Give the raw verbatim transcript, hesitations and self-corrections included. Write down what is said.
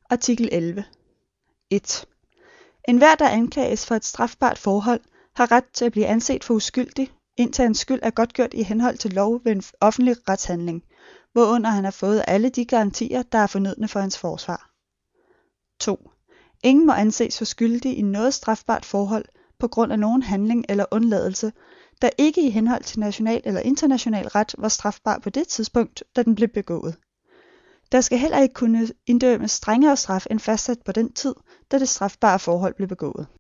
Artikel elleve. et. Enhver, der anklages for et strafbart forhold, har ret til at blive anset for uskyldig, indtil hans skyld er godtgjort i henhold til lov ved en offentlig retshandling, hvorunder han har fået alle de garantier, der er fornødne for hans forsvar. to. Ingen må anses for skyldig i noget strafbart forhold på grund af nogen handling eller undladelse, der ikke i henhold til national eller international ret var strafbar på det tidspunkt, da den blev begået. Der skal heller ikke kunne inddømmes strengere straf end fastsat på den tid, da det strafbare forhold blev begået.